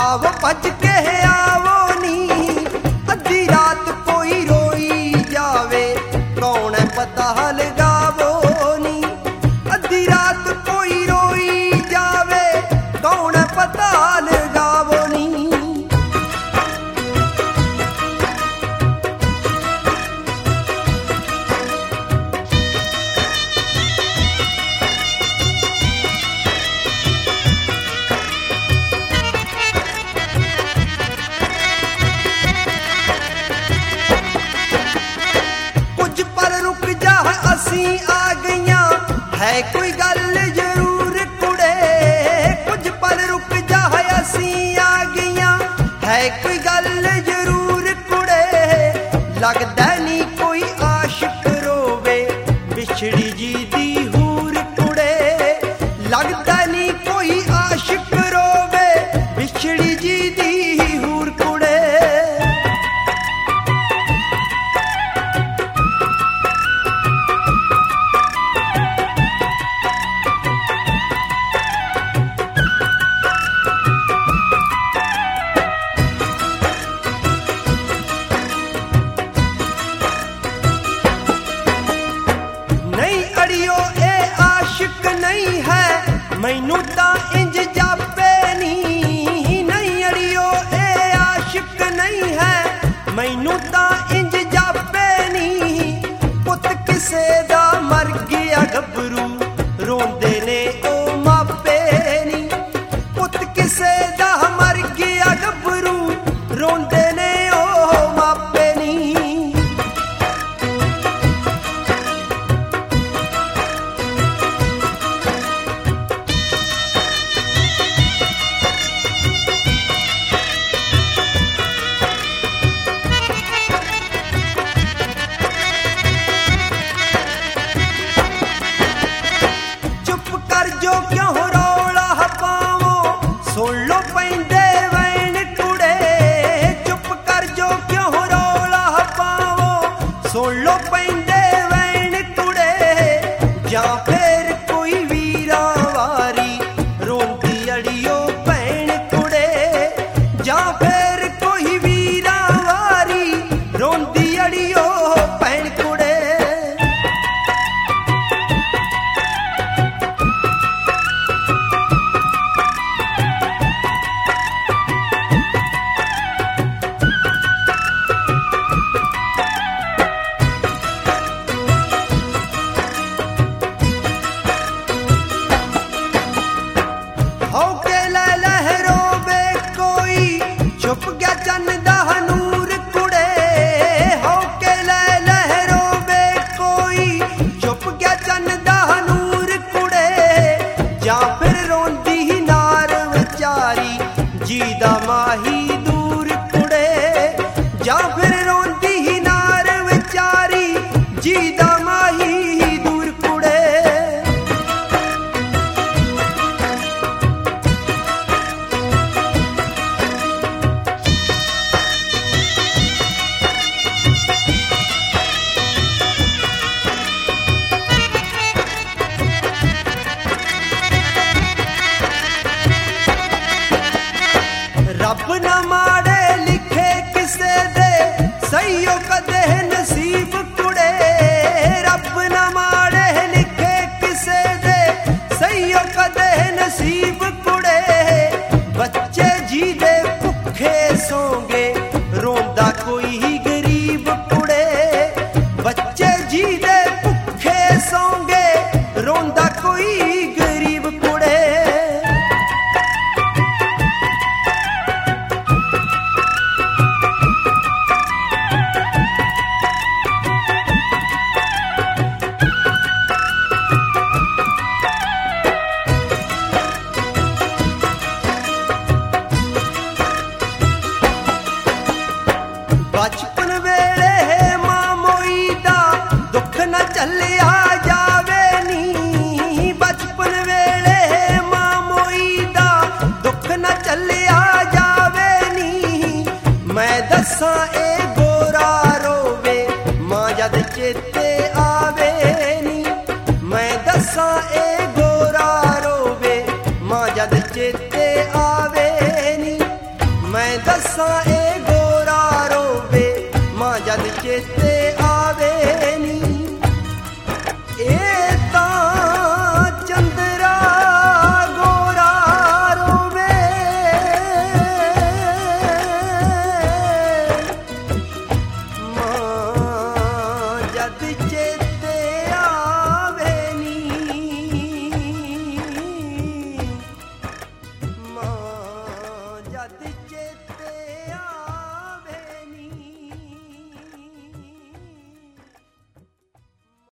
आवो भज के आवो नी, अद्धी रात कोई रोई जावे, कौन है पता लगावो नी। अद्धी रात कोई रोई जावे, कौन है पता लगावो नी। असी आ गईयां है कोई गल जरूर कुड़े, कुछ पल रुक जा है असी आ गईयां है कोई गल जरूर कुड़े। लगदा नहीं कोई आशिक रोवे बिछड़ी जी दी हूर कुड़े, लगदा नहीं कोई आशिक रोवे बिछड़ी जी दी हूर कुड़े। नहीं है मैनू तां इंज जापे नी, नहीं अड़ियो ए आशिक नहीं है मैनू तां इंज जापे नी। पुत किसे दा मर गया गबरू रोंदे ने ओ मापे नी, पुत किसे दा मर गया गबरू रोंदे ने ओ मापे नी। जो क्यों रौला पावो सुन लो पैंदे वैन कुड़े, चुप कर जो क्यों रौला पावो सुन लो पैंदे वैन कुड़े। जां फिर कोई वीरा वारी रोंदी अड़ियो भैन कुड़े, जां फिर कोई वीरा वारी रोंदी अड़ियो भैन कुड़े। छुप गया चन्न दा नूर कुड़े, हो के लहरों में कोई छुप गया चन्न दा नूर कुड़े। जां फिर रोंदी नार विचारी जी दा माही दूर कुड़े, जां फिर रोंदी नार विचारी जी दा माही दूर कुड़े। रब न माड़े लिखे किसे दे सहीओ कदे नसीब कुड़े, रब न माड़े लिखे किसे दे सहीओ कदे नसीब कुड़े। बच्चे जी दे भुखे सोंगे रोंदा कोई गरीब कुड़े, बच्चे जी दे भुखे सोंगे रोंदा कोई गरीब कुड़े। बचपन वेले मां मोई दा दुख न चलिया जावे नी, बचपन वेले मां मोई दा दुख न चलिया जावे नी। मैं दसां ए गोरा रोवे मां जद चेते आवे नी, मैं दसां ए गोरा रोवे मां जद चेते आवे नी। दस्सां